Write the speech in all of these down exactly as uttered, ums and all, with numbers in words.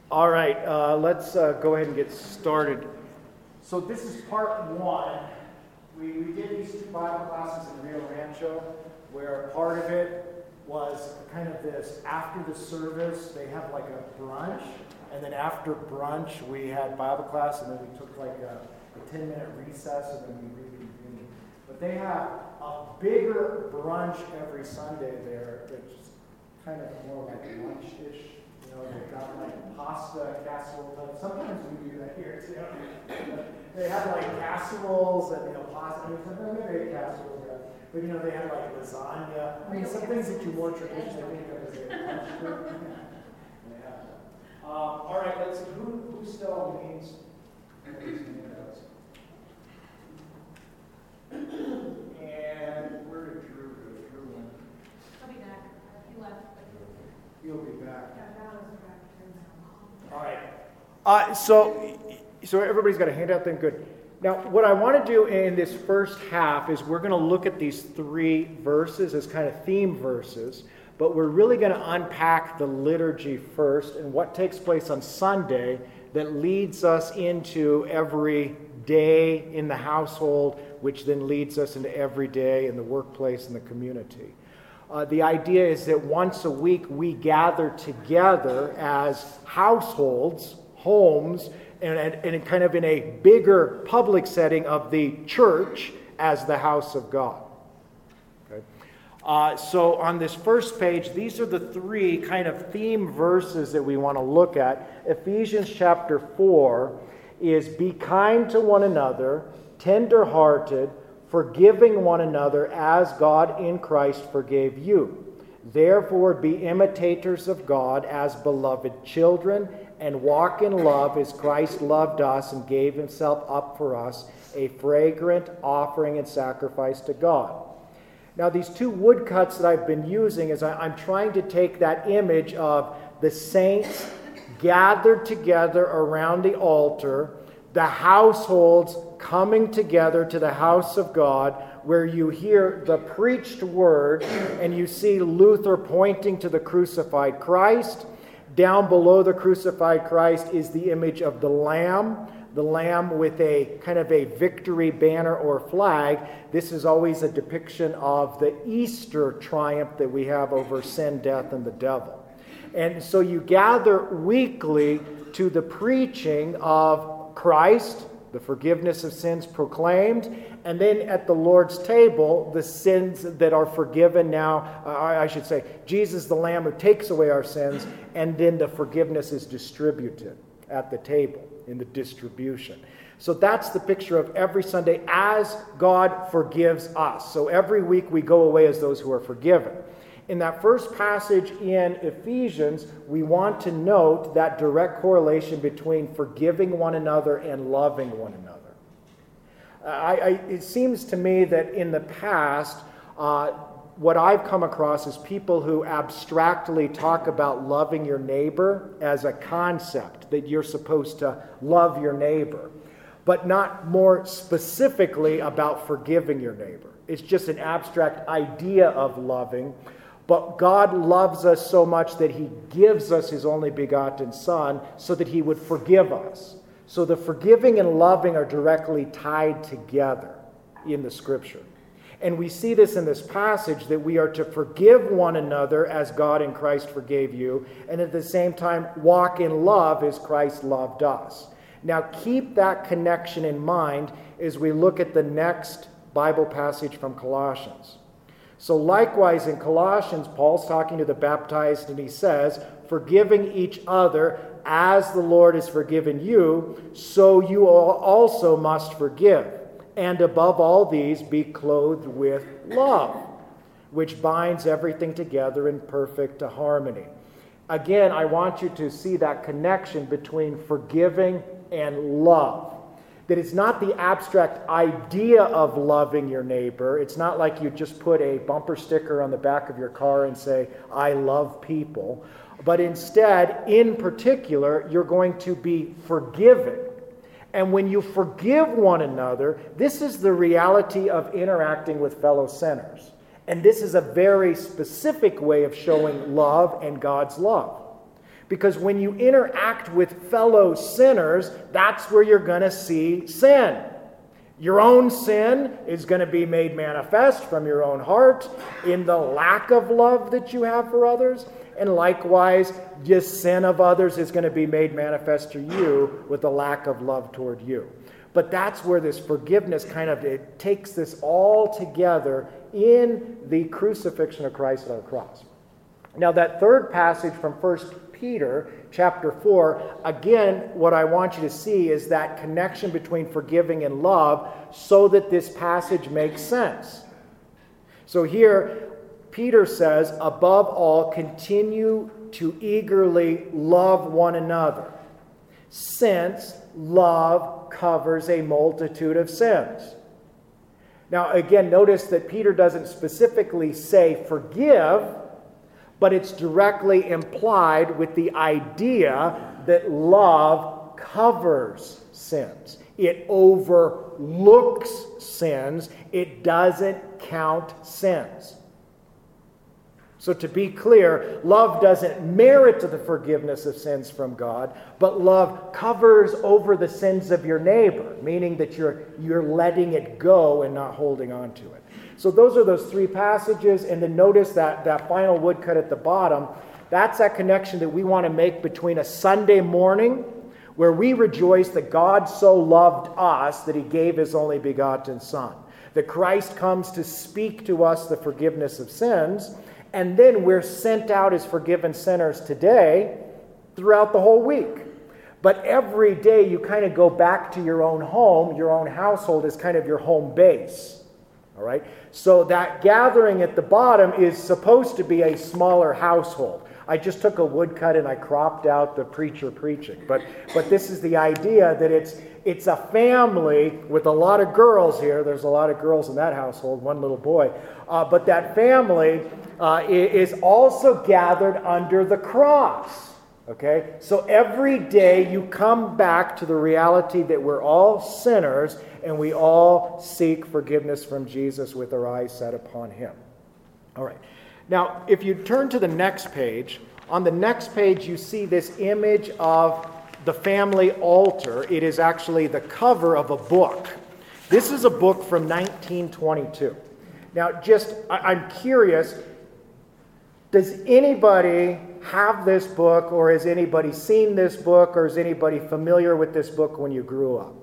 All right, uh, let's uh, go ahead and get started. So this is part one. We, we did these two Bible classes in Rio Rancho, where part of it was kind of this, after the service, they have like a brunch, and then after brunch, we had Bible class, and then we took like a, a ten-minute recess, and then we reconvened. But they have a bigger brunch every Sunday there, which is kind of more like lunch-ish. You know, they've got like pasta, casserole type. Sometimes we do that here too. They have like casseroles and, you know, pasta. I mean, sometimes they make casseroles, yeah. But, you know, they have like lasagna. I mean, some things that you more traditionally think of as a lunch food. Yeah. Um, all right, let's see. Who, who still needs these handouts? And where did Drew go? Drew went. I'll be back. He left. He'll be back. Yeah, All right. Uh, so, so everybody's got a handout then? Good. Now, what I want to do in this first half is we're going to look at these three verses as kind of theme verses, but we're really going to unpack the liturgy first and what takes place on Sunday that leads us into every day in the household, which then leads us into every day in the workplace and the community. Uh, the idea is that once a week we gather together as households, homes, and, and, and kind of in a bigger public setting of the church as the house of God. Okay. Uh, so on this first page, these are the three kind of theme verses that we want to look at. Ephesians chapter four is be kind to one another, tender-hearted, forgiving one another as God in Christ forgave you. Therefore be imitators of God as beloved children, and walk in love as Christ loved us and gave himself up for us, a fragrant offering and sacrifice to God. Now these two woodcuts that I've been using is I'm trying to take that image of the saints gathered together around the altar, the households coming together to the house of God, where you hear the preached word and you see Luther pointing to the crucified Christ. Down below the crucified Christ is the image of the Lamb, the Lamb with a kind of a victory banner or flag. This is always a depiction of the Easter triumph that we have over sin, death, and the devil. And so you gather weekly to the preaching of Christ, the forgiveness of sins proclaimed, and then at the Lord's table, the sins that are forgiven now, uh, I should say, Jesus the Lamb who takes away our sins, and then the forgiveness is distributed at the table in the distribution. So that's the picture of every Sunday as God forgives us. So every week we go away as those who are forgiven. In that first passage in Ephesians, we want to note that direct correlation between forgiving one another and loving one another. I, I, it seems to me that in the past, uh, what I've come across is people who abstractly talk about loving your neighbor as a concept, that you're supposed to love your neighbor, but not more specifically about forgiving your neighbor. It's just an abstract idea of loving. But God loves us so much that he gives us his only begotten Son so that he would forgive us. So the forgiving and loving are directly tied together in the Scripture. And we see this in this passage, that we are to forgive one another as God in Christ forgave you, and at the same time walk in love as Christ loved us. Now keep that connection in mind as we look at the next Bible passage from Colossians. So likewise in Colossians, Paul's talking to the baptized and he says, forgiving each other as the Lord has forgiven you, so you also must forgive. And above all these, be clothed with love, which binds everything together in perfect harmony. Again, I want you to see that connection between forgiving and love. That it's not the abstract idea of loving your neighbor. It's not like you just put a bumper sticker on the back of your car and say, I love people. But instead, in particular, you're going to be forgiving. And when you forgive one another, this is the reality of interacting with fellow sinners. And this is a very specific way of showing love and God's love. Because when you interact with fellow sinners, that's where you're going to see sin. Your own sin is going to be made manifest from your own heart in the lack of love that you have for others. And likewise, the sin of others is going to be made manifest to you with the lack of love toward you. But that's where this forgiveness kind of, it takes this all together in the crucifixion of Christ on the cross. Now that third passage from First Peter chapter four, again, what I want you to see is that connection between forgiving and love so that this passage makes sense. So here, Peter says, above all, continue to eagerly love one another, since love covers a multitude of sins. Now, again, notice that Peter doesn't specifically say forgive, but it's directly implied with the idea that love covers sins. It overlooks sins. It doesn't count sins. So to be clear, love doesn't merit the forgiveness of sins from God, but love covers over the sins of your neighbor, meaning that you're, you're letting it go and not holding on to it. So those are those three passages, and then notice that, that final woodcut at the bottom. That's that connection that we want to make between a Sunday morning where we rejoice that God so loved us that he gave his only begotten Son, that Christ comes to speak to us the forgiveness of sins, and then we're sent out as forgiven sinners today throughout the whole week. But every day you kind of go back to your own home, your own household is kind of your home base. All right? So that gathering at the bottom is supposed to be a smaller household. I just took a woodcut and I cropped out the preacher preaching. But but this is the idea that it's it's a family with a lot of girls here. There's a lot of girls in that household, one little boy. Uh, but that family uh, is also gathered under the cross. Okay? So every day you come back to the reality that we're all sinners and we all seek forgiveness from Jesus with our eyes set upon him. All right. Now, if you turn to the next page, on the next page you see this image of the family altar. It is actually the cover of a book. This is a book from nineteen twenty-two. Now, just, I, I'm curious, does anybody have this book, or has anybody seen this book, or is anybody familiar with this book when you grew up?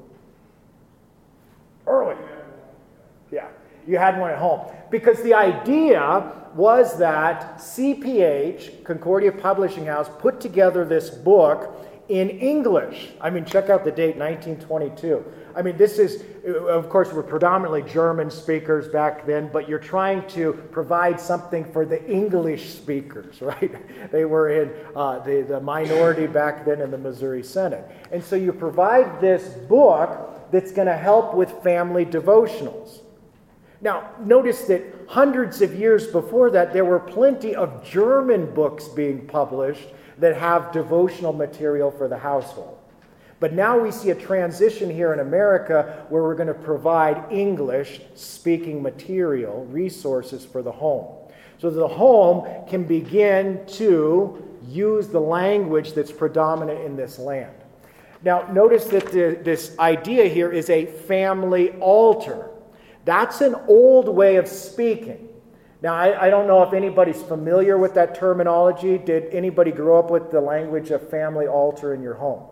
Early. Yeah, you had one at home. Because the idea was that C P H, Concordia Publishing House, put together this book in English. I mean, check out the date, nineteen twenty-two. I mean, this is, of course, we're predominantly German speakers back then, but you're trying to provide something for the English speakers, right? They were in uh, the, the minority back then in the Missouri Synod. And so you provide this book that's going to help with family devotionals. Now, notice that hundreds of years before that, there were plenty of German books being published that have devotional material for the household. But now we see a transition here in America where we're going to provide English speaking material, resources for the home. So the home can begin to use the language that's predominant in this land. Now, notice that the, this idea here is a family altar. That's an old way of speaking. Now, I, I don't know if anybody's familiar with that terminology. Did anybody grow up with the language of family altar in your home?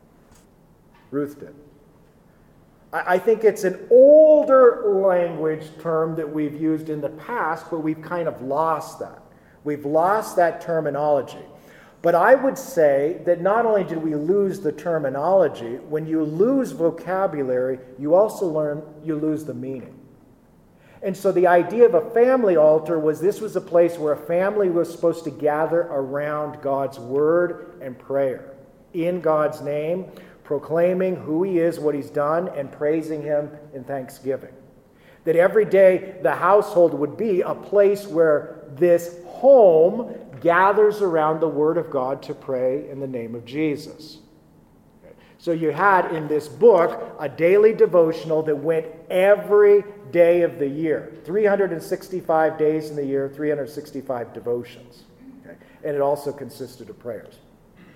Ruth did. I, I think it's an older language term that we've used in the past, but we've kind of lost that. We've lost that terminology. But I would say that not only did we lose the terminology, when you lose vocabulary, you also learn, you lose the meaning. And so the idea of a family altar was this was a place where a family was supposed to gather around God's word and prayer in God's name, proclaiming who he is, what he's done, and praising him in thanksgiving. That every day the household would be a place where this home gathers around the word of God to pray in the name of Jesus. So you had in this book a daily devotional that went every day of the year. three hundred sixty-five days in the year, three hundred sixty-five devotions. Okay? And it also consisted of prayers.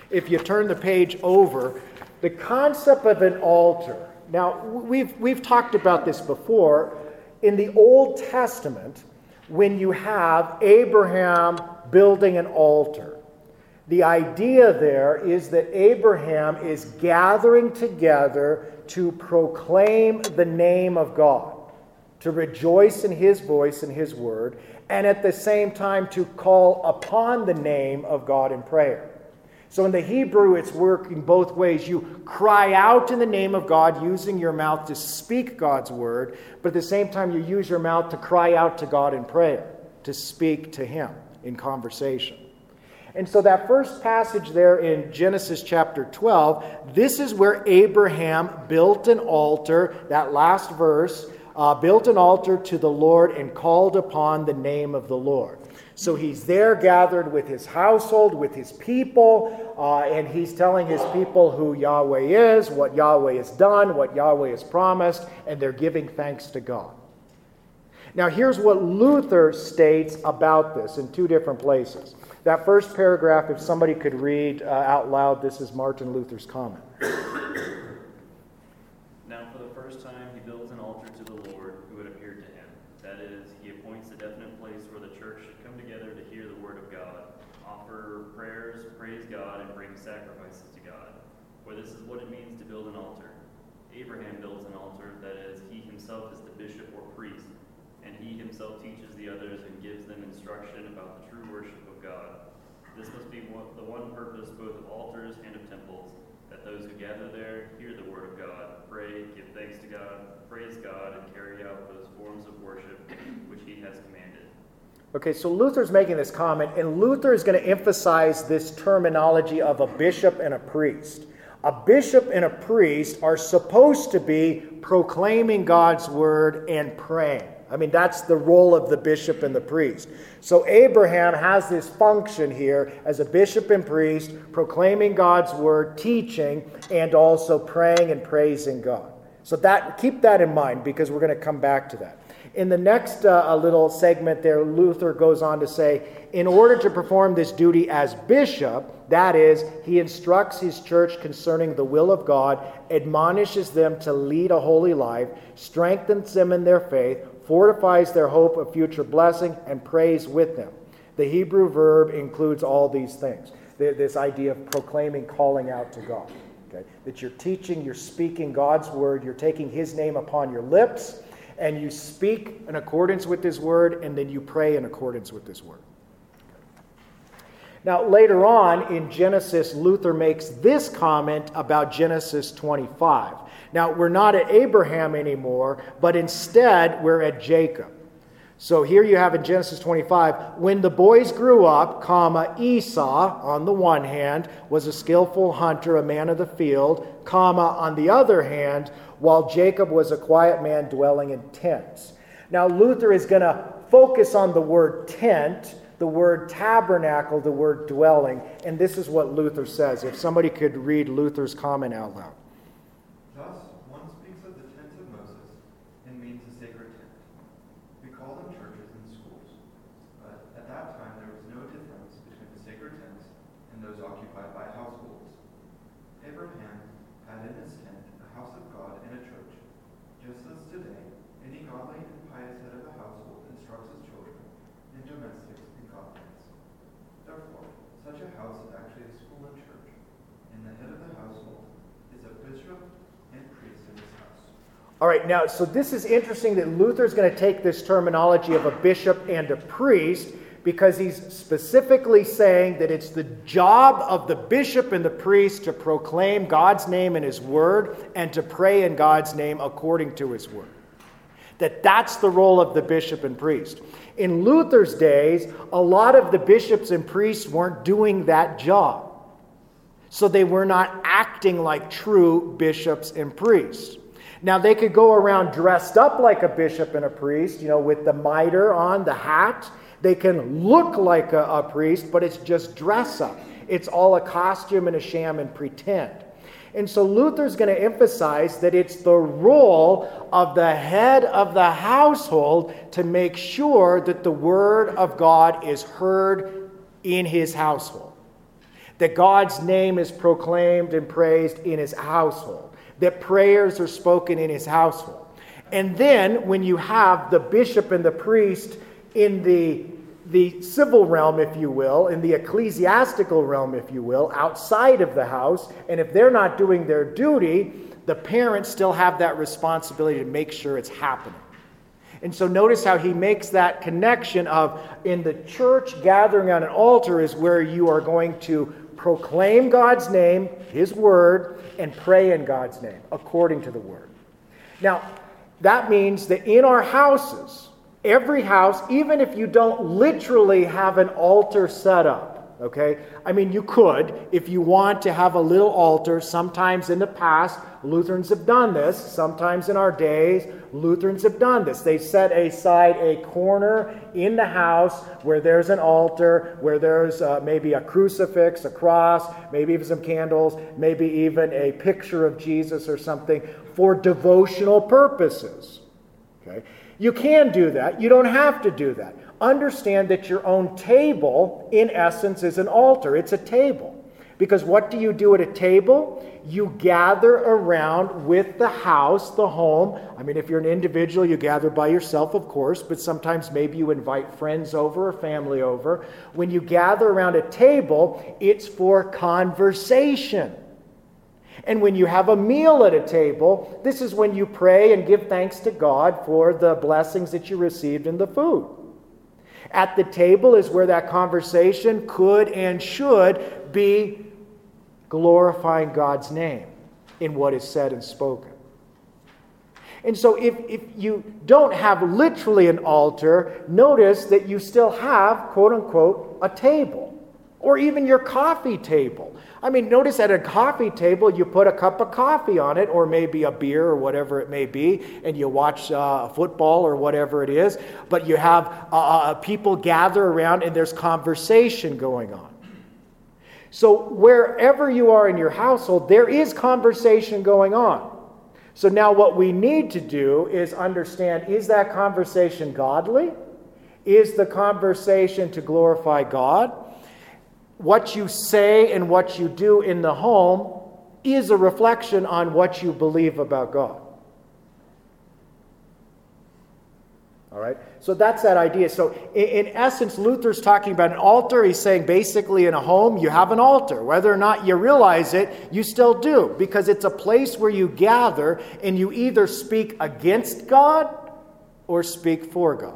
if you turn the page over, the concept of an altar. Now, we've, we've talked about this before. In the Old Testament, when you have Abraham building an altar, the idea there is that Abraham is gathering together to proclaim the name of God, to rejoice in his voice and his word, and at the same time to call upon the name of God in prayer. So in the Hebrew, it's working both ways. You cry out in the name of God using your mouth to speak God's word, but at the same time you use your mouth to cry out to God in prayer, to speak to him in conversation. And so that first passage there in Genesis chapter twelve, this is where Abraham built an altar, that last verse, uh, built an altar to the Lord and called upon the name of the Lord. So he's there gathered with his household, with his people, uh, and he's telling his people who Yahweh is, what Yahweh has done, what Yahweh has promised, and they're giving thanks to God. Now here's what Luther states about this in two different places. That first paragraph, if somebody could read uh, out loud, this is Martin Luther's comment. Now for the first time he builds an altar to the Lord who had appeared to him. That is, he appoints a definite place where the church should come together to hear the word of God, offer prayers, praise God, and bring sacrifices to God. For this is what it means to build an altar. Abraham builds an altar, that is, he himself is the bishop or priest, and he himself teaches the others and gives them instruction about the true worship of God. This must be one, the one purpose both of altars and of temples, that those who gather there hear the word of God, pray, give thanks to God, praise God, and carry out those forms of worship which he has commanded. Okay, so Luther's making this comment, and Luther is going to emphasize this terminology of a bishop and a priest. A bishop and a priest are supposed to be proclaiming God's word and praying. I mean, that's the role of the bishop and the priest. So Abraham has this function here as a bishop and priest, proclaiming God's word, teaching, and also praying and praising God. So that keep that in mind, because we're going to come back to that. In the next uh, little segment there, Luther goes on to say, in order to perform this duty as bishop, that is, he instructs his church concerning the will of God, admonishes them to lead a holy life, strengthens them in their faith, fortifies their hope of future blessing, and prays with them. The Hebrew verb includes all these things. This idea of proclaiming, calling out to God. Okay? That you're teaching, you're speaking God's word, you're taking his name upon your lips, and you speak in accordance with his word, and then you pray in accordance with his word. Now, later on in Genesis, Luther makes this comment about Genesis twenty-five. Now, we're not at Abraham anymore, but instead we're at Jacob. So here you have in Genesis twenty-five, when the boys grew up, comma, Esau, on the one hand, was a skillful hunter, a man of the field, comma, on the other hand, while Jacob was a quiet man dwelling in tents. Now, Luther is going to focus on the word tent, the word tabernacle, the word dwelling, and this is what Luther says. If somebody could read Luther's comment out loud. Thus, one speaks of the tents of Moses and means a sacred tent. We call them churches and schools, but at that time there was no difference between the sacred tents and those occupied by households. Abraham had in his tent a house of God and a church, just as today any godly and pious head of a household instructs his children and domestics in godliness. Therefore, such a house is actually a school and church, and the head of the household is a bishop and priest in his house. All right, now, so this is interesting that Luther's going to take this terminology of a bishop and a priest, because he's specifically saying that it's the job of the bishop and the priest to proclaim God's name in his word and to pray in God's name according to his word. That that's the role of the bishop and priest. In Luther's days, a lot of the bishops and priests weren't doing that job. So they were not acting like true bishops and priests. Now, they could go around dressed up like a bishop and a priest, you know, with the mitre on, the hat. They can look like a, a priest, but it's just dress up. It's all a costume and a sham and pretend. And so Luther's going to emphasize that it's the role of the head of the household to make sure that the word of God is heard in his household. that God's name is proclaimed and praised in his household, that prayers are spoken in his household. And then when you have the bishop and the priest in the, the civil realm, if you will, in the ecclesiastical realm, if you will, outside of the house, and if they're not doing their duty, the parents still have that responsibility to make sure it's happening. And so notice how he makes that connection of in the church gathering on an altar is where you are going to proclaim God's name, his word, and pray in God's name according to the word. Now, that means that in our houses, every house, even if you don't literally have an altar set up, okay? I mean, you could, if you want to have a little altar. Sometimes in the past, Lutherans have done this. Sometimes in our days, Lutherans have done this. They set aside a corner in the house where there's an altar, where there's uh, maybe a crucifix, a cross, maybe even some candles, maybe even a picture of Jesus or something for devotional purposes. Okay? You can do that. You don't have to do that. Understand that your own table, in essence, is an altar. It's a table. Because what do you do at a table? You gather around with the house, the home. I mean, if you're an individual, you gather by yourself, of course, but sometimes maybe you invite friends over or family over. When you gather around a table, it's for conversation. And when you have a meal at a table, this is when you pray and give thanks to God for the blessings that you received in the food. At the table is where that conversation could and should be glorifying God's name in what is said and spoken. And so if, if you don't have literally an altar, notice that you still have, quote unquote, a table. Or even your coffee table. I mean, notice at a coffee table, you put a cup of coffee on it, or maybe a beer, or whatever it may be, and you watch uh, football or whatever it is. But you have uh, people gather around, and there's conversation going on. So wherever you are in your household, there is conversation going on. So now what we need to do is understand, is that conversation godly? Is the conversation to glorify God? What you say and what you do in the home is a reflection on what you believe about God. All right? So that's that idea. So in, in essence, Luther's talking about an altar. He's saying basically in a home, you have an altar. Whether or not you realize it, you still do. Because it's a place where you gather and you either speak against God or speak for God.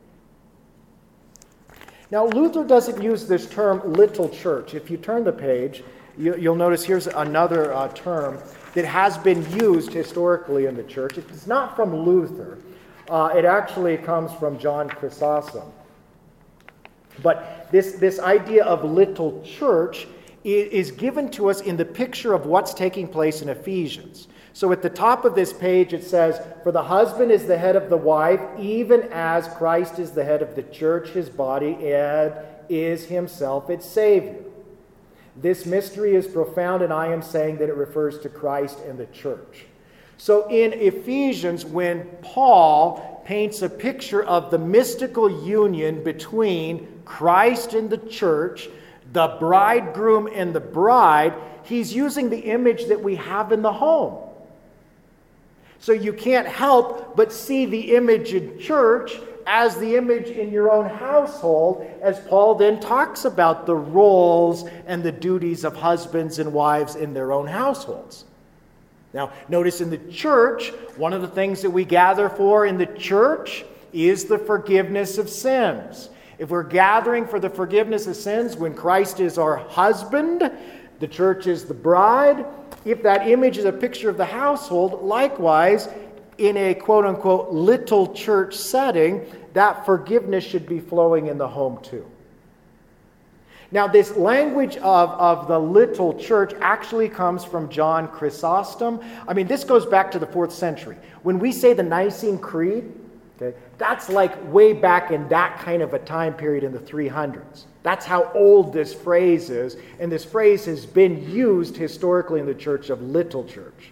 Now, Luther doesn't use this term little church. If you turn the page, you, you'll notice here's another uh, term that has been used historically in the church. It's not from Luther. Uh, it actually comes from John Chrysostom. But this, this idea of little church is, is given to us in the picture of what's taking place in Ephesians. So at the top of this page it says, "For the husband is the head of the wife, even as Christ is the head of the church, his body, and is himself its Savior. This mystery is profound, and I am saying that it refers to Christ and the church." So in Ephesians, when Paul paints a picture of the mystical union between Christ and the church, the bridegroom and the bride, he's using the image that we have in the home. So you can't help but see the image in church as the image in your own household, as Paul then talks about the roles and the duties of husbands and wives in their own households. Now, notice in the church, one of the things that we gather for in the church is the forgiveness of sins. If we're gathering for the forgiveness of sins when Christ is our husband, the church is the bride. If that image is a picture of the household, likewise, in a quote-unquote little church setting, that forgiveness should be flowing in the home too. Now, this language of, of the little church actually comes from John Chrysostom. I mean, this goes back to the fourth century. When we say the Nicene Creed, okay, that's like way back in that kind of a time period in the three hundreds. That's how old this phrase is, and this phrase has been used historically in the church of little church.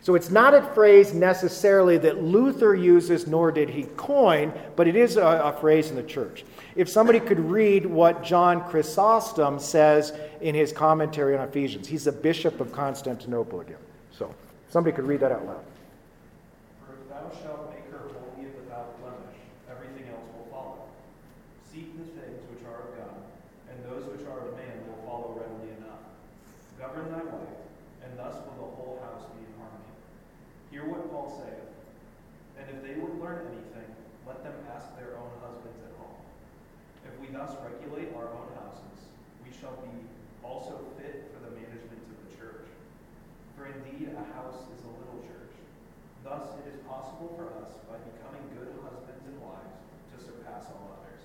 So it's not a phrase necessarily that Luther uses, nor did he coin, but it is a, a phrase in the church. If somebody could read what John Chrysostom says in his commentary on Ephesians. He's the Bishop of Constantinople again. So somebody could read that out loud. For if thou shalt make her holy and without blemish, everything else will follow. Seek the things which are of God, and those which are of man will follow readily enough. Govern thy wife, and thus will the whole house be in harmony. Hear what Paul saith. And if they would learn anything, let them ask their own husbands at home. If we thus regulate our own houses, we shall be also fit for the management of the church. For indeed a house is a little church. Thus it is possible for us, by becoming good husbands and wives, to surpass all others.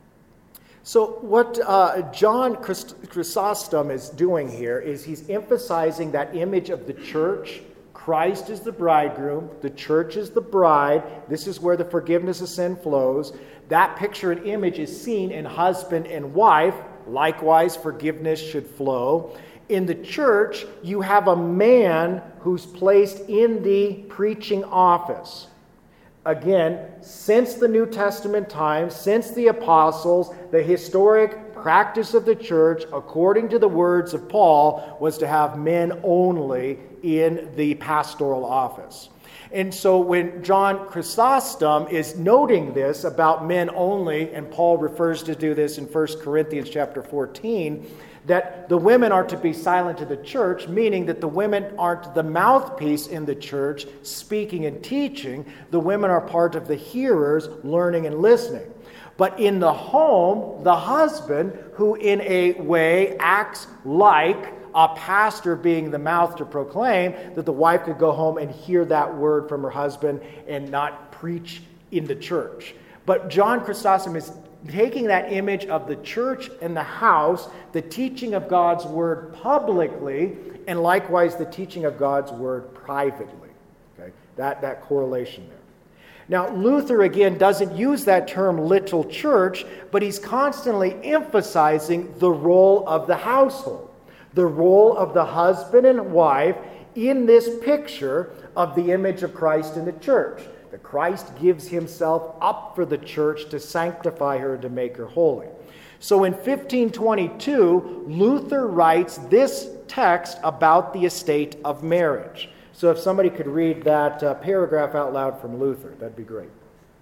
So what uh, John Christ- Chrysostom is doing here is he's emphasizing that image of the church. Christ is the bridegroom. The church is the bride. This is where the forgiveness of sin flows. That picture and image is seen in husband and wife. Likewise, forgiveness should flow. In the church, you have a man who's placed in the preaching office. Again, since the New Testament times, since the apostles, the historic practice of the church, according to the words of Paul, was to have men only in the pastoral office. And so when John Chrysostom is noting this about men only, and Paul refers to do this in First Corinthians chapter fourteen, that the women are to be silent to the church, meaning that the women aren't the mouthpiece in the church speaking and teaching. The women are part of the hearers learning and listening. But in the home, the husband, who in a way acts like a pastor being the mouth to proclaim, that the wife could go home and hear that word from her husband and not preach in the church. But John Chrysostom is taking that image of the church and the house, the teaching of God's word publicly, and likewise the teaching of God's word privately. Okay, that, that correlation there. Now, Luther, again, doesn't use that term little church, but he's constantly emphasizing the role of the household, the role of the husband and wife in this picture of the image of Christ in the church. That Christ gives himself up for the church to sanctify her and to make her holy. So in fifteen twenty-two, Luther writes this text about the estate of marriage. So if somebody could read that uh, paragraph out loud from Luther, that'd be great.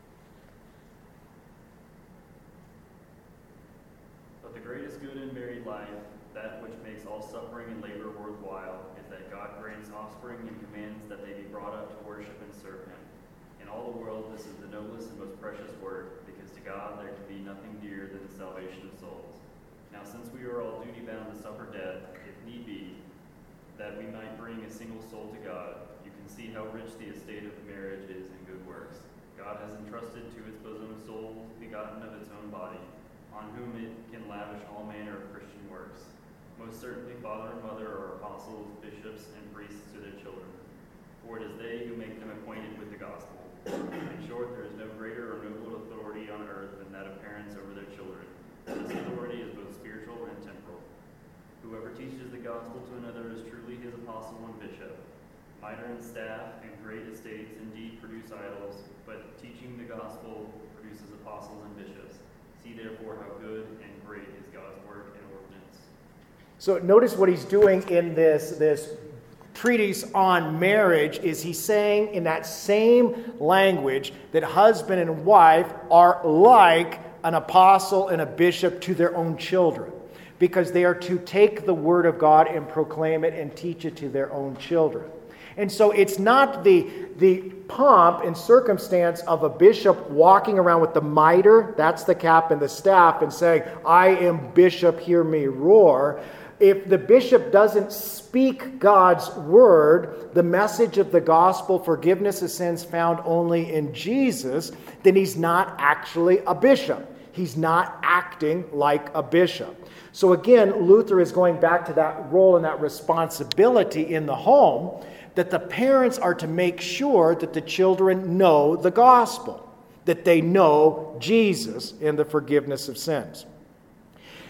But the greatest good in married life, that which makes all suffering and labor worthwhile, is that God grants offspring and commands that they be brought up to worship and serve him. In all the world, this is the noblest and most precious work, because to God there can be nothing dearer than the salvation of souls. Now, since we are all duty-bound to suffer death, if need be, that we might bring a single soul to God, you can see how rich the estate of marriage is in good works. God has entrusted to its bosom a soul begotten of its own body, on whom it can lavish all manner of Christian works. Most certainly, father and mother are apostles, bishops, and priests to their children, for it is they who make them acquainted with the gospel. In short, there is no greater or nobler authority on earth than that of parents over their children. This authority is both spiritual and temporal. Whoever teaches the gospel to another is truly his apostle and bishop. Mitre and staff and great estates indeed produce idols, but teaching the gospel produces apostles and bishops. See therefore how good and great is God's work and ordinance. So notice what he's doing in this, this treatise on marriage is he's saying in that same language that husband and wife are like an apostle and a bishop to their own children, because they are to take the word of God and proclaim it and teach it to their own children. And so it's not the, the pomp and circumstance of a bishop walking around with the mitre, that's the cap and the staff, and saying, I am bishop, hear me roar. If the bishop doesn't speak God's word, the message of the gospel, forgiveness of sins found only in Jesus, then he's not actually a bishop. He's not acting like a bishop. So again, Luther is going back to that role and that responsibility in the home, that the parents are to make sure that the children know the gospel, that they know Jesus and the forgiveness of sins.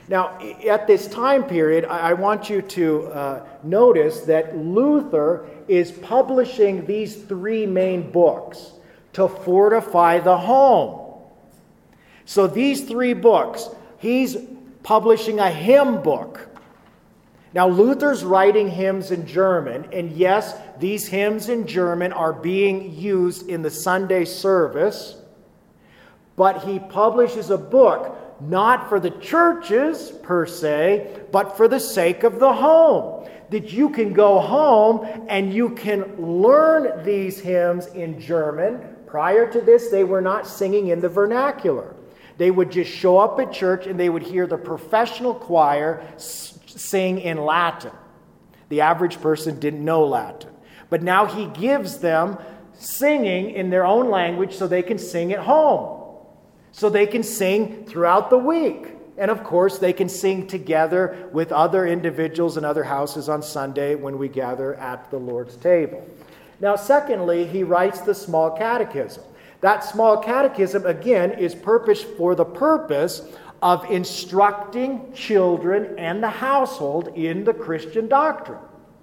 Now, at this time period, I want you to uh, notice that Luther is publishing these three main books to fortify the home. So these three books, he's publishing a hymn book. Now, Luther's writing hymns in German, and yes, these hymns in German are being used in the Sunday service, but he publishes a book not for the churches per se, but for the sake of the home. That you can go home and you can learn these hymns in German. Prior to this, they were not singing in the vernacular. They would just show up at church and they would hear the professional choir sing in Latin. The average person didn't know Latin. But now he gives them singing in their own language so they can sing at home. So they can sing throughout the week. And of course, they can sing together with other individuals in other houses on Sunday when we gather at the Lord's table. Now, secondly, he writes the small catechism. That small catechism, again, is purposed for the purpose of instructing children and the household in the Christian doctrine,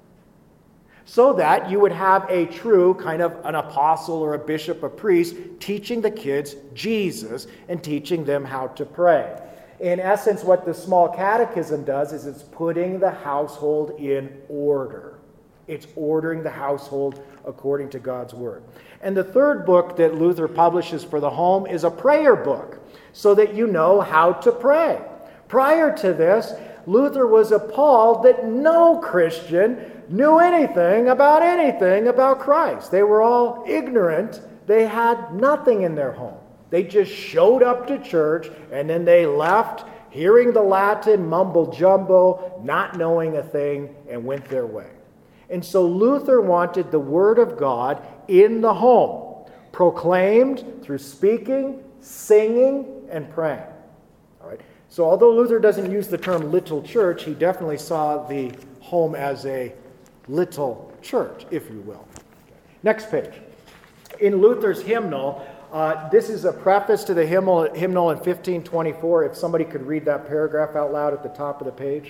so that you would have a true kind of an apostle or a bishop, a priest, teaching the kids Jesus and teaching them how to pray. In essence, what the small catechism does is it's putting the household in order. It's ordering the household according to God's word. And the third book that Luther publishes for the home is a prayer book, so that you know how to pray. Prior to this, Luther was appalled that no Christian knew anything about anything about Christ. They were all ignorant. They had nothing in their home. They just showed up to church and then they left hearing the Latin mumble jumbo, not knowing a thing, and went their way. And so Luther wanted the Word of God in the home, proclaimed through speaking, singing, and praying. All right. So although Luther doesn't use the term little church, he definitely saw the home as a little church, if you will. Next page. In Luther's hymnal, uh, this is a preface to the hymnal, hymnal in fifteen twenty-four. If somebody could read that paragraph out loud at the top of the page.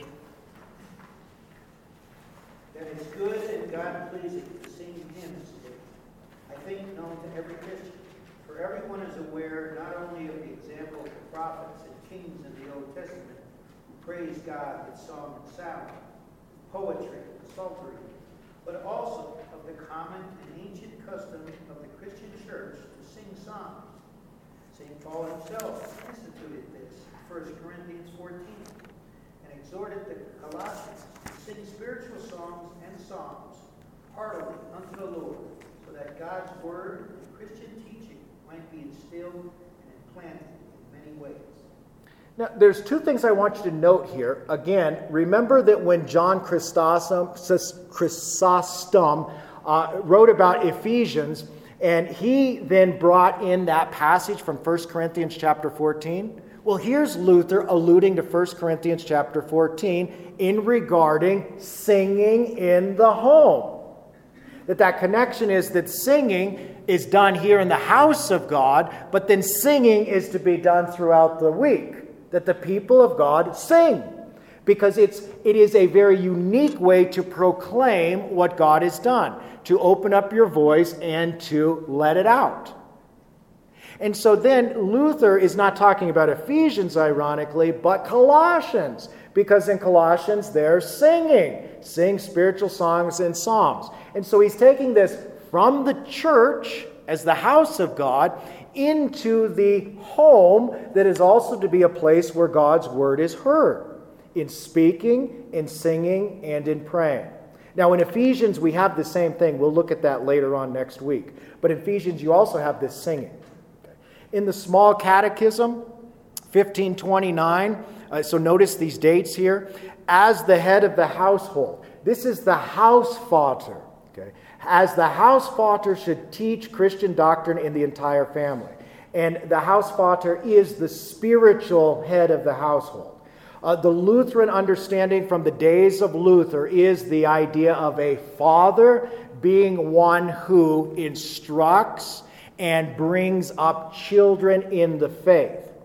That it's good and God-pleasing to sing hymns, I think, known to every Christian. For everyone is aware not only of the example of the prophets and kings in the Old Testament who praised God with song and sound, poetry and psaltery, but also of the common and ancient custom of the Christian church to sing psalms. Saint Paul himself instituted this in First Corinthians fourteen and exhorted the Colossians to sing spiritual songs and psalms heartily unto the Lord, so that God's word and Christian teaching might be instilled and implanted in many ways. Now, there's two things I want you to note here. Again, remember that when John Chrysostom, Chrysostom uh, wrote about Ephesians, and he then brought in that passage from First Corinthians chapter fourteen. Well, here's Luther alluding to First Corinthians chapter fourteen in regarding singing in the home. That that connection is that singing is done here in the house of God, but then singing is to be done throughout the week. That the people of God sing. Because it's, it is a very unique way to proclaim what God has done. To open up your voice and to let it out. And so then Luther is not talking about Ephesians, ironically, but Colossians. Because in Colossians they're singing. Sing spiritual songs and psalms. And so he's taking this from the church as the house of God into the home that is also to be a place where God's word is heard. In speaking, in singing, and in praying. Now in Ephesians we have the same thing. We'll look at that later on next week. But in Ephesians you also have this singing. In the small catechism, fifteen twenty-nine, uh, so notice these dates here, as the head of the household. This is the Hausvater. Okay? As the Hausvater should teach Christian doctrine in the entire family. And the Hausvater is the spiritual head of the household. Uh, the Lutheran understanding from the days of Luther is the idea of a father being one who instructs and brings up children in the faith.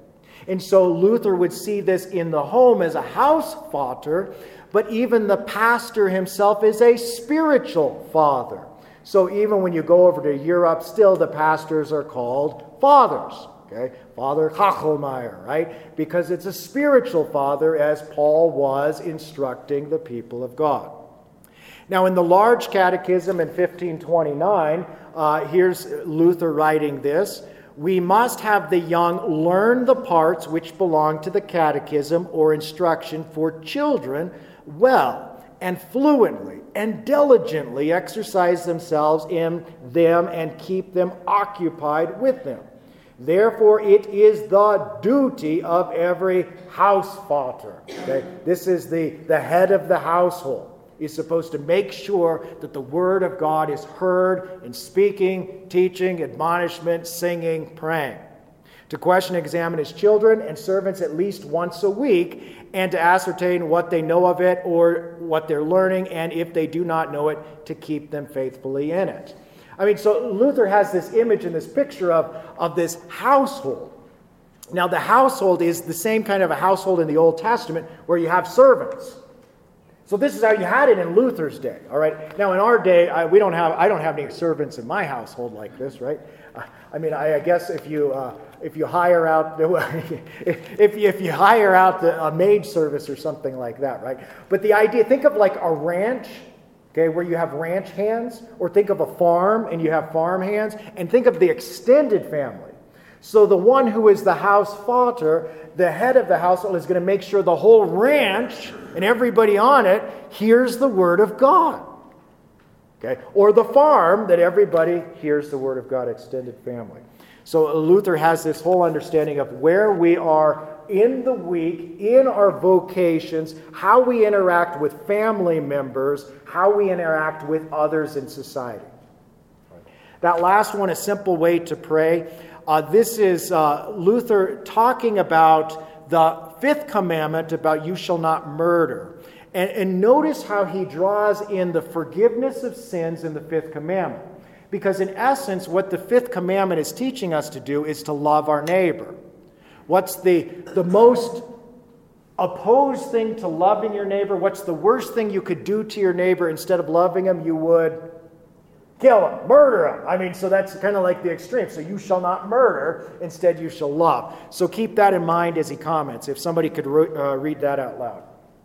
And so Luther would see this in the home as a Hausvater, but even the pastor himself is a spiritual father. So even when you go over to Europe, still the pastors are called fathers. Okay, Father Hachelmeier, right? Because it's a spiritual father, as Paul was instructing the people of God. Now, in the Large Catechism in fifteen twenty-nine, uh, here's Luther writing this: "We must have the young learn the parts which belong to the catechism or instruction for children well and fluently and diligently exercise themselves in them and keep them occupied with them. Therefore, it is the duty of every Hausvater." Okay? This is the, the head of the household. He's supposed to make sure that the Word of God is heard in speaking, teaching, admonishment, singing, praying. To question and examine his children and servants at least once a week, and to ascertain what they know of it or what they're learning, and if they do not know it, to keep them faithfully in it. I mean, so Luther has this image and this picture of, of this household. Now, the household is the same kind of a household in the Old Testament where you have servants. So this is how you had it in Luther's day, all right? Now, in our day, I, we don't have, I don't have any servants in my household like this, right? Uh, I mean, I, I guess if you uh, if you hire out the, if you, if you hire out the, a maid service or something like that, right? But the idea, think of like a ranch. Okay, where you have ranch hands, or think of a farm and you have farm hands, and think of the extended family. So the one who is the Hausvater, the head of the household, is going to make sure the whole ranch and everybody on it hears the Word of God. Okay, or the farm, that everybody hears the Word of God, extended family. So Luther has this whole understanding of where we are in the week, in our vocations, how we interact with family members, how we interact with others in society. That last one, a simple way to pray. Uh, this is uh, Luther talking about the fifth commandment about you shall not murder. And, and notice how he draws in the forgiveness of sins in the fifth commandment. Because in essence, what the fifth commandment is teaching us to do is to love our neighbor. What's the, the most opposed thing to loving your neighbor? What's the worst thing you could do to your neighbor? Instead of loving him, you would kill him, murder him. I mean, so that's kind of like the extreme. So you shall not murder, instead you shall love. So keep that in mind as he comments. If somebody could re- uh, read that out loud.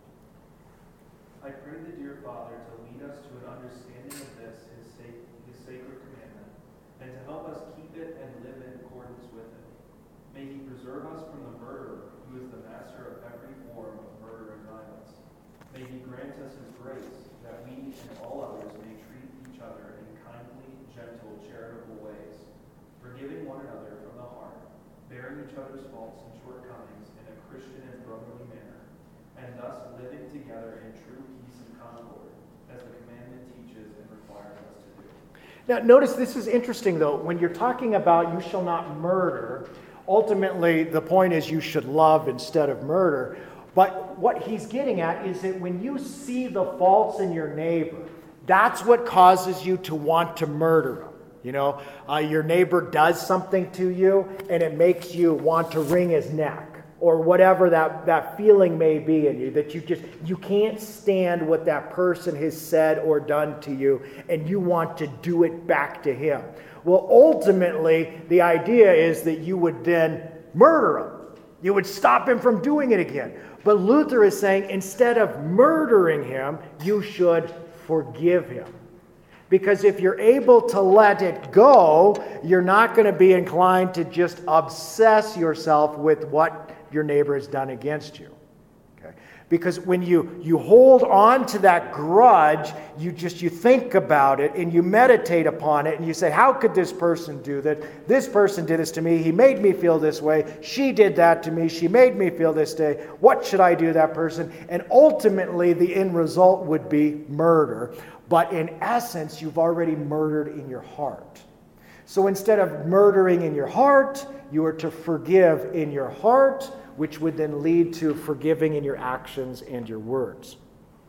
I pray the dear Father to lead us to an understanding of this, his, sac- his sacred commandment, and to help us keep it and live in accordance with it. May he preserve us from the murderer, who is the master of every form of murder and violence. May he grant us his grace, that we and all others may treat each other in kindly, gentle, charitable ways, forgiving one another from the heart, bearing each other's faults and shortcomings in a Christian and brotherly manner, and thus living together in true peace and concord, as the commandment teaches and requires us to do. Now, notice this is interesting, though. When you're talking about you shall not murder, ultimately, the point is you should love instead of murder. But what he's getting at is that when you see the faults in your neighbor, that's what causes you to want to murder them. You know, uh, your neighbor does something to you, and it makes you want to wring his neck, or whatever that, that feeling may be in you, that you just, you can't stand what that person has said or done to you, and you want to do it back to him. Well, ultimately, the idea is that you would then murder him. You would stop him from doing it again. But Luther is saying instead of murdering him, you should forgive him. Because if you're able to let it go, you're not going to be inclined to just obsess yourself with what your neighbor has done against you. Okay? Because when you, you hold on to that grudge, you just you think about it and you meditate upon it and you say, how could this person do that? This person did this to me. He made me feel this way. She did that to me. She made me feel this day. What should I do to that person? And ultimately, the end result would be murder. But in essence, you've already murdered in your heart. So instead of murdering in your heart, you are to forgive in your heart, which would then lead to forgiving in your actions and your words.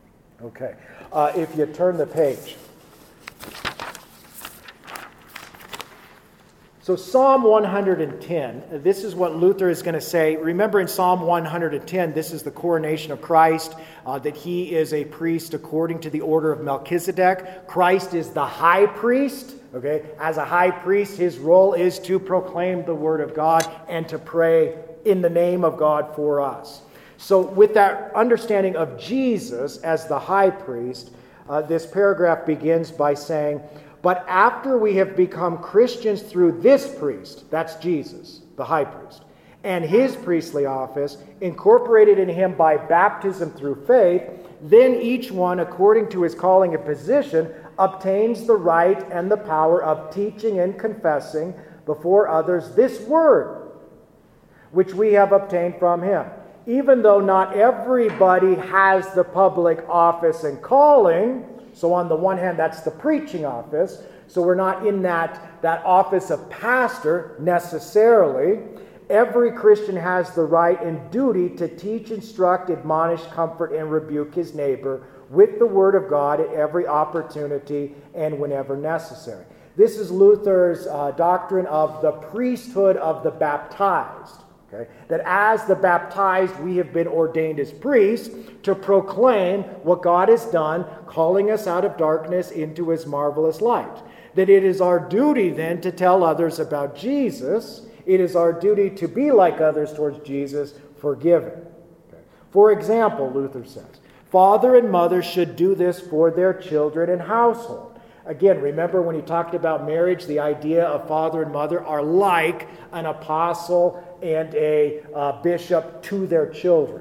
Okay. Uh, if you turn the page. So Psalm one hundred ten, this is what Luther is going to say. Remember in Psalm one hundred ten, this is the coronation of Christ, uh, that he is a priest according to the order of Melchizedek. Christ is the high priest. Okay, as a high priest, his role is to proclaim the word of God and to pray in the name of God for us. So with that understanding of Jesus as the high priest, uh, this paragraph begins by saying, but after we have become Christians through this priest, that's Jesus, the high priest, and his priestly office, incorporated in him by baptism through faith, then each one, according to his calling and position, obtains the right and the power of teaching and confessing before others this word, which we have obtained from him. Even though not everybody has the public office and calling, so on the one hand, that's the preaching office, so we're not in that, that office of pastor necessarily. Every Christian has the right and duty to teach, instruct, admonish, comfort, and rebuke his neighbor with the word of God at every opportunity and whenever necessary. This is Luther's uh, doctrine of the priesthood of the baptized. Okay? That as the baptized, we have been ordained as priests to proclaim what God has done, calling us out of darkness into his marvelous light. That it is our duty then to tell others about Jesus. It is our duty to be like others towards Jesus, forgiving. Okay? For example, Luther says, father and mother should do this for their children and household. Again, remember when he talked about marriage, the idea of father and mother are like an apostle and a uh, bishop to their children.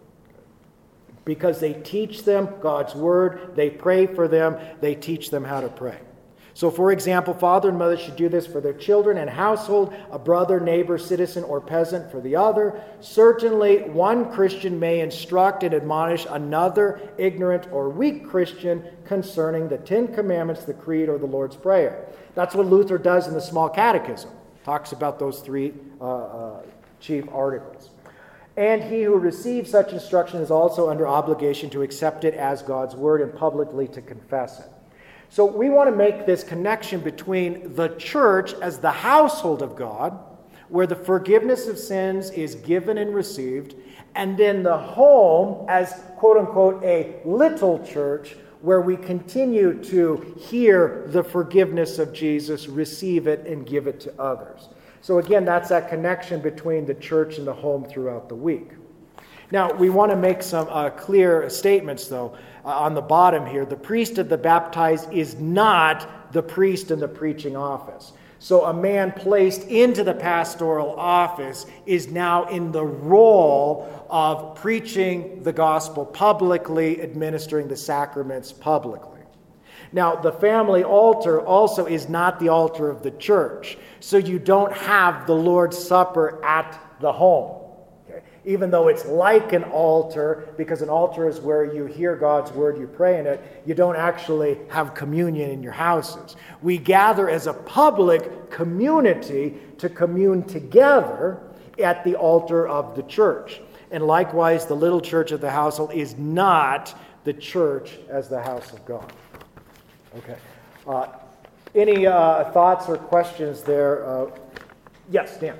Because they teach them God's word, they pray for them, they teach them how to pray. So, for example, father and mother should do this for their children and household, a brother, neighbor, citizen, or peasant for the other. Certainly, one Christian may instruct and admonish another ignorant or weak Christian concerning the Ten Commandments, the Creed, or the Lord's Prayer. That's what Luther does in the Small Catechism. Talks about those three uh, uh, chief articles. And he who receives such instruction is also under obligation to accept it as God's word and publicly to confess it. So we want to make this connection between the church as the household of God, where the forgiveness of sins is given and received, and then the home as, quote-unquote, a little church, where we continue to hear the forgiveness of Jesus, receive it, and give it to others. So again, that's that connection between the church and the home throughout the week. Now, we want to make some uh, clear statements, though, uh, on the bottom here. The priest of the baptized is not the priest in the preaching office. So a man placed into the pastoral office is now in the role of preaching the gospel publicly, administering the sacraments publicly. Now, the family altar also is not the altar of the church. So you don't have the Lord's Supper at the home. Even though it's like an altar, because an altar is where you hear God's word, you pray in it, you don't actually have communion in your houses. We gather as a public community to commune together at the altar of the church. And likewise, the little church of the household is not the church as the house of God. Okay. Uh, any uh, thoughts or questions there? Uh, yes, Dan.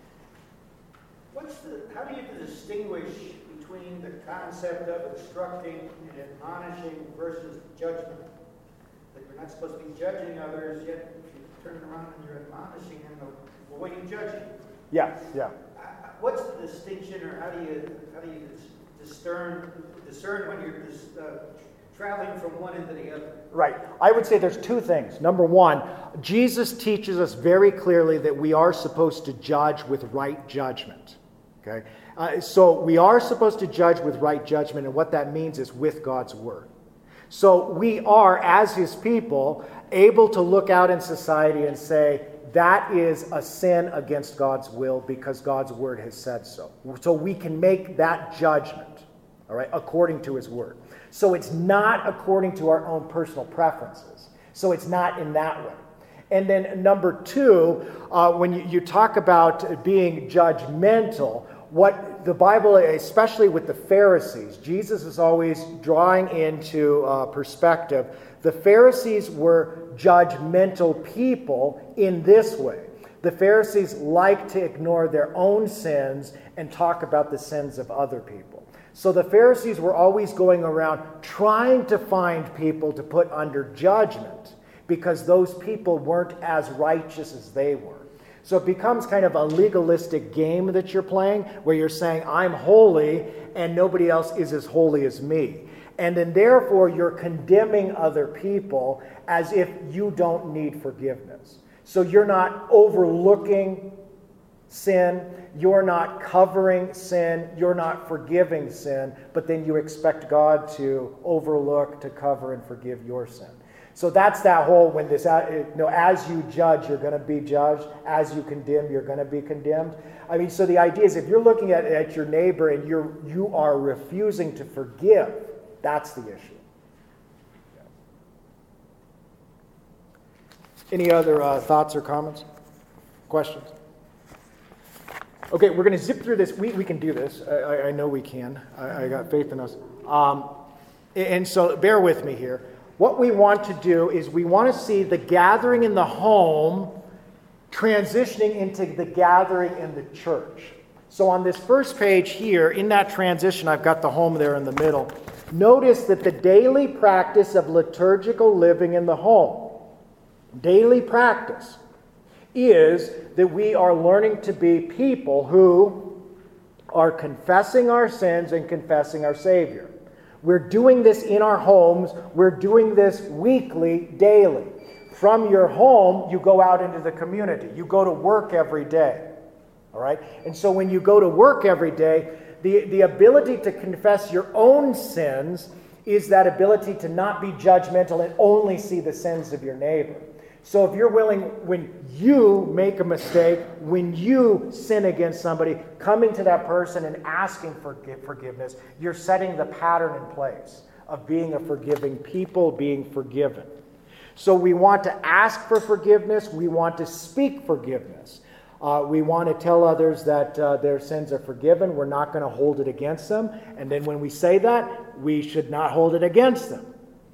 What's the, how do you distinguish between the concept of instructing and admonishing versus judgment? That you're not supposed to be judging others, yet if you turn around and you're admonishing them, well, what are you judging? Yeah, yeah. Uh, what's the distinction, or how do you how do you discern discern when you're dis, uh, traveling from one end to the other? Right. I would say there's two things. Number one, Jesus teaches us very clearly that we are supposed to judge with right judgment. Okay, uh, so we are supposed to judge with right judgment, and what that means is with God's word. So we are, as his people, able to look out in society and say, that is a sin against God's will because God's word has said so. So we can make that judgment, all right, according to his word. So it's not according to our own personal preferences. So it's not in that way. And then number two, uh, when you, you talk about being judgmental, what the Bible, especially with the Pharisees, Jesus is always drawing into uh, perspective. The Pharisees were judgmental people in this way. The Pharisees like to ignore their own sins and talk about the sins of other people. So the Pharisees were always going around trying to find people to put under judgment because those people weren't as righteous as they were. So it becomes kind of a legalistic game that you're playing where you're saying, I'm holy and nobody else is as holy as me. And then therefore you're condemning other people as if you don't need forgiveness. So you're not overlooking sin, you're not covering sin, you're not forgiving sin, but then you expect God to overlook, to cover, and forgive your sin. So that's that whole, when this, you know, as you judge, you're going to be judged. As you condemn, you're going to be condemned. I mean, so the idea is if you're looking at, at your neighbor and you're, you are refusing to forgive, that's the issue. Any other uh, thoughts or comments? Questions? Okay, we're going to zip through this. We, we can do this. I, I know we can. I, I got faith in us. Um, and so bear with me here. What we want to do is we want to see the gathering in the home transitioning into the gathering in the church. So on this first page here, in that transition, I've got the home there in the middle. Notice that the daily practice of liturgical living in the home, daily practice, is that we are learning to be people who are confessing our sins and confessing our Savior. We're doing this in our homes. We're doing this weekly, daily. From your home, you go out into the community. You go to work every day. All right? And so when you go to work every day, the, the ability to confess your own sins is that ability to not be judgmental and only see the sins of your neighbor. So if you're willing, when you make a mistake, when you sin against somebody, coming to that person and asking for forgiveness, you're setting the pattern in place of being a forgiving people, being forgiven. So we want to ask for forgiveness. We want to speak forgiveness. Uh, we want to tell others that uh, their sins are forgiven. We're not going to hold it against them. And then when we say that, we should not hold it against them.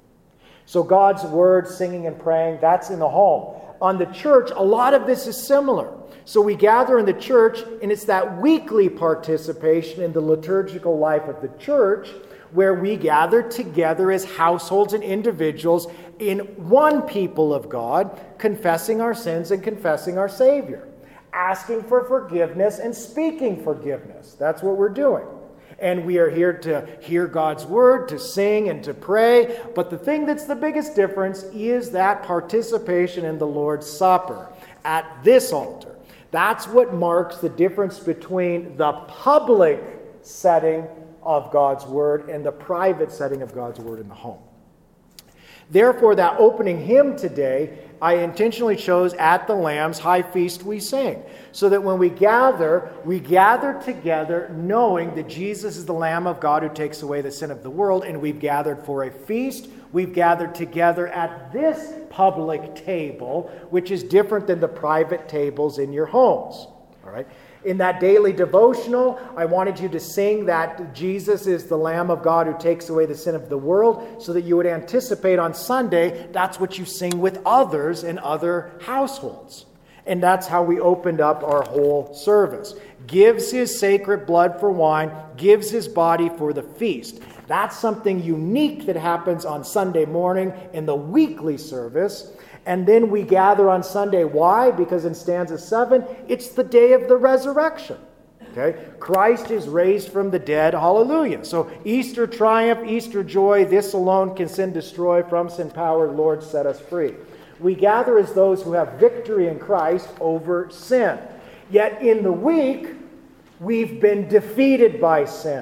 So God's word, singing and praying, that's in the home. On the church, a lot of this is similar. So we gather in the church, and it's that weekly participation in the liturgical life of the church where we gather together as households and individuals in one people of God, confessing our sins and confessing our Savior, asking for forgiveness and speaking forgiveness. That's what we're doing. And we are here to hear God's word, to sing and to pray. But the thing that's the biggest difference is that participation in the Lord's Supper at this altar. That's what marks the difference between the public setting of God's word and the private setting of God's word in the home. Therefore, that opening hymn today, I intentionally chose At the Lamb's High Feast We Sing, so that when we gather, we gather together knowing that Jesus is the Lamb of God who takes away the sin of the world, and we've gathered for a feast. We've gathered together at this public table, which is different than the private tables in your homes. All right? In that daily devotional, I wanted you to sing that Jesus is the Lamb of God who takes away the sin of the world, so that you would anticipate on Sunday that's what you sing with others in other households. And that's how we opened up our whole service. Gives his sacred blood for wine, gives his body for the feast. That's something unique that happens on Sunday morning in the weekly service. And then we gather on Sunday. Why? Because in stanza seven, it's the day of the resurrection. Okay? Christ is raised from the dead. Hallelujah. So Easter triumph, Easter joy, this alone can sin destroy. From sin power, Lord, set us free. We gather as those who have victory in Christ over sin. Yet in the week, we've been defeated by sin.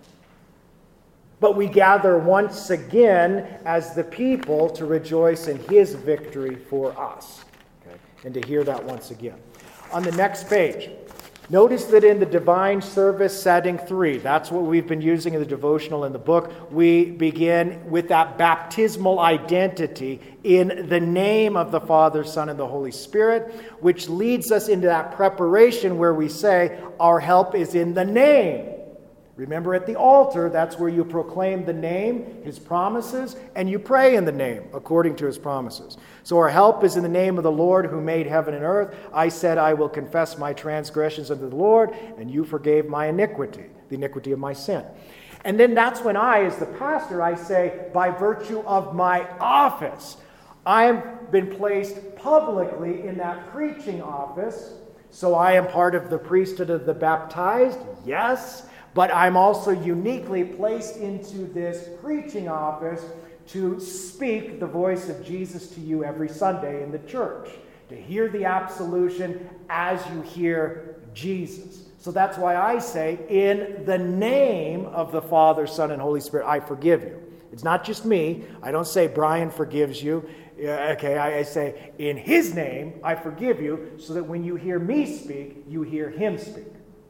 But we gather once again as the people to rejoice in his victory for us. Okay? And to hear that once again. On the next page, notice that in the divine service setting three, that's what we've been using in the devotional in the book, we begin with that baptismal identity in the name of the Father, Son, and the Holy Spirit, which leads us into that preparation where we say our help is in the name Remember, at the altar, that's where you proclaim the name, his promises, and you pray in the name according to his promises. So our help is in the name of the Lord who made heaven and earth. I said, I will confess my transgressions unto the Lord, and you forgave my iniquity, the iniquity of my sin. And then that's when I, as the pastor, I say, by virtue of my office, I have been placed publicly in that preaching office. So I am part of the priesthood of the baptized, yes, but I'm also uniquely placed into this preaching office to speak the voice of Jesus to you every Sunday in the church, to hear the absolution as you hear Jesus. So that's why I say, in the name of the Father, Son, and Holy Spirit, I forgive you. It's not just me. I don't say Brian forgives you. Okay, I, I say, in his name, I forgive you, so that when you hear me speak, you hear him speak.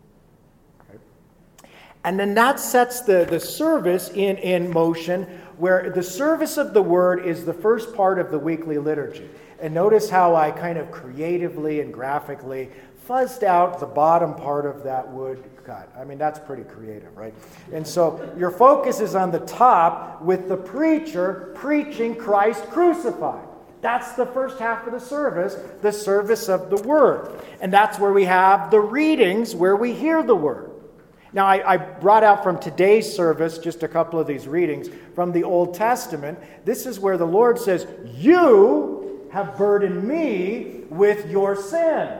Okay. And then that sets the, the service in, in motion, where the service of the word is the first part of the weekly liturgy. And notice how I kind of creatively and graphically fuzzed out the bottom part of that wood cut. I mean, that's pretty creative, right? And so your focus is on the top with the preacher preaching Christ crucified. That's the first half of the service, the service of the word. And that's where we have the readings, where we hear the word. Now, I, I brought out from today's service just a couple of these readings from the Old Testament. This is where the Lord says, you have burdened me with your sin.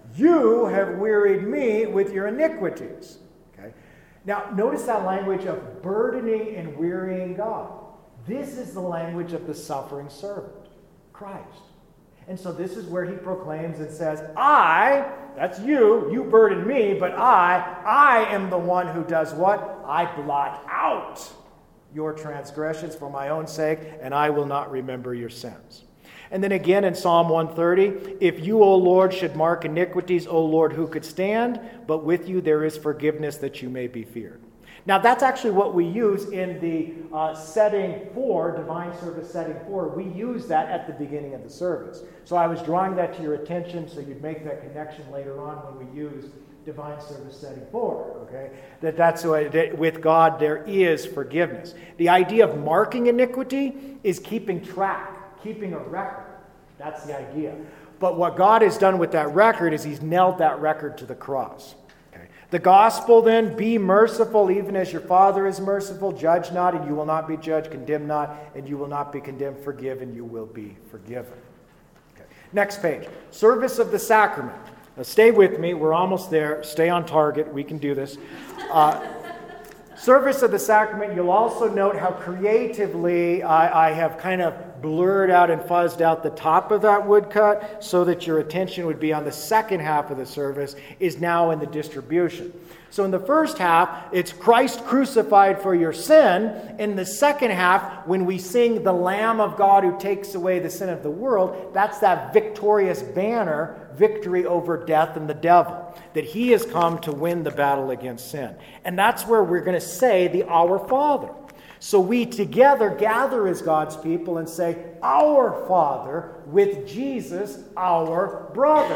You have wearied me with your iniquities. Okay. Now, notice that language of burdening and wearying God. This is the language of the suffering servant, Christ. And so this is where he proclaims and says, I, that's you, you burden me, but I, I am the one who does what? I blot out your transgressions for my own sake, and I will not remember your sins. And then again in Psalm one thirty, if you, O Lord, should mark iniquities, O Lord, who could stand? But with you there is forgiveness that you may be feared. Now that's actually what we use in the uh, setting for, divine service setting for. We use that at the beginning of the service. So I was drawing that to your attention so you'd make that connection later on when we use divine service setting for, okay? That that's why, that with God there is forgiveness. The idea of marking iniquity is keeping track, keeping a record. That's the idea. But what God has done with that record is he's nailed that record to the cross. Okay? The gospel then, be merciful even as your Father is merciful. Judge not and you will not be judged. Condemn not and you will not be condemned. Forgive and you will be forgiven. Okay. Next page. Service of the sacrament. Now stay with me. We're almost there. Stay on target. We can do this. Uh, Service of the sacrament, you'll also note how creatively I, I have kind of blurred out and fuzzed out the top of that woodcut so that your attention would be on the second half of the service is now in the distribution. So in the first half, it's Christ crucified for your sin. In the second half, when we sing the Lamb of God who takes away the sin of the world, that's that victorious banner, victory over death and the devil, that he has come to win the battle against sin. And that's where we're going to say the Our Father. So we together gather as God's people and say, Our Father, with Jesus, our brother.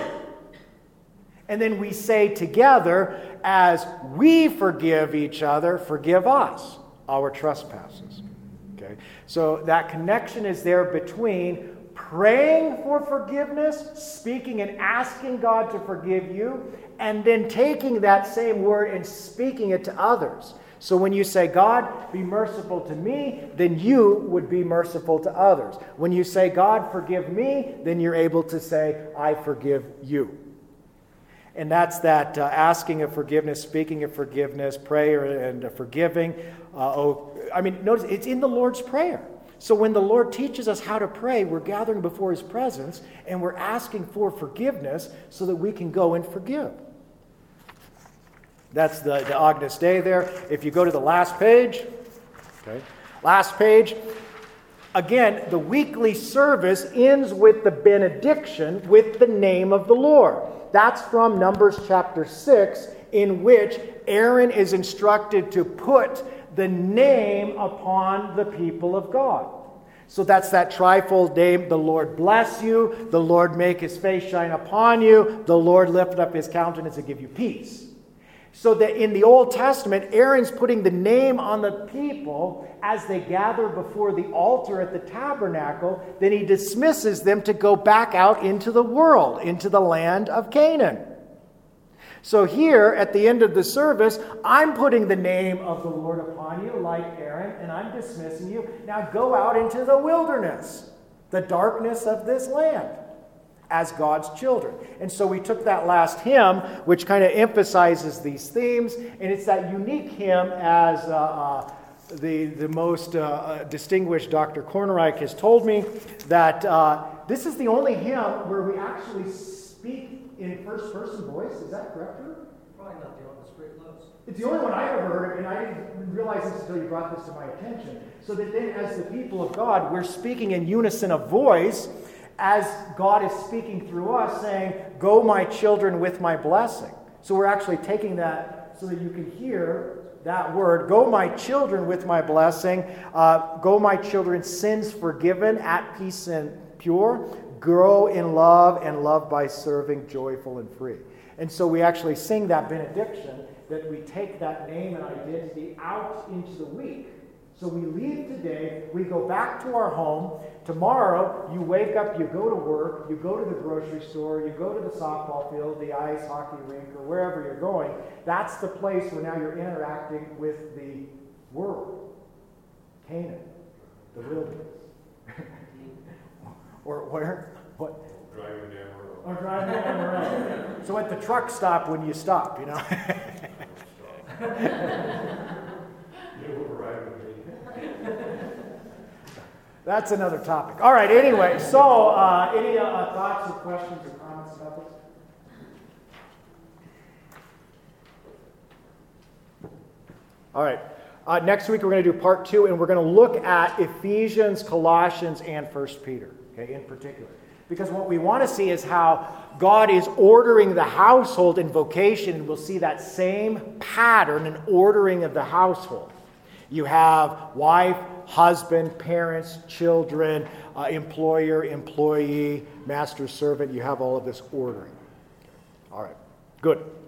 And then we say together, as we forgive each other, forgive us our trespasses. Okay? So that connection is there between praying for forgiveness, speaking and asking God to forgive you, and then taking that same word and speaking it to others. So when you say, God, be merciful to me, then you would be merciful to others. When you say, God, forgive me, then you're able to say, I forgive you. And that's that uh, asking of forgiveness, speaking of forgiveness, prayer and uh, forgiving. Uh, oh, I mean, notice it's in the Lord's Prayer. So when the Lord teaches us how to pray, we're gathering before his presence and we're asking for forgiveness so that we can go and forgive. That's the, the Agnus Dei there. If you go to the last page, okay, last page, again, the weekly service ends with the benediction with the name of the Lord. That's from Numbers chapter six, in which Aaron is instructed to put the name upon the people of God. So that's that trifold name, the Lord bless you, the Lord make his face shine upon you, the Lord lift up his countenance and give you peace. So that in the Old Testament, Aaron's putting the name on the people as they gather before the altar at the tabernacle. Then he dismisses them to go back out into the world, into the land of Canaan. So here, at the end of the service, I'm putting the name of the Lord upon you, like Aaron, and I'm dismissing you. Now go out into the wilderness, the darkness of this land, as God's children. And so we took that last hymn, which kind of emphasizes these themes, and it's that unique hymn, as uh, uh, the, the most uh, distinguished Doctor Kornreich has told me, that uh, this is the only hymn where we actually speak in first-person voice. Is that correct, Drew? Probably not the one that's great loves. It's the only one I ever heard, and I didn't realize this until you brought this to my attention. So that then, as the people of God, we're speaking in unison of voice, as God is speaking through us, saying, "Go, my children, with my blessing." So we're actually taking that so that you can hear that word. Go, my children, with my blessing. Uh, go, my children, sins forgiven, at peace and pure. Grow in love and love by serving, joyful and free. And so we actually sing that benediction, that we take that name and identity out into the week. So we leave today, we go back to our home. Tomorrow, you wake up, you go to work, you go to the grocery store, you go to the softball field, the ice hockey rink, or wherever you're going. That's the place where now you're interacting with the world. Canaan, the wilderness. Or where? What? Driving down the road. Or driving down the road. So at the truck stop when you stop, you know. You will ride with me. That's another topic. All right, anyway, so uh, any uh, thoughts or questions or comments about this? All right. Uh, next week we're going to do part two, and we're going to look at Ephesians, Colossians, and First Peter, okay, in particular. Because what we want to see is how God is ordering the household in vocation, and we'll see that same pattern in ordering of the household. You have wife, husband, parents, children, uh, employer, employee, master, servant. You have all of this ordering. All right, good.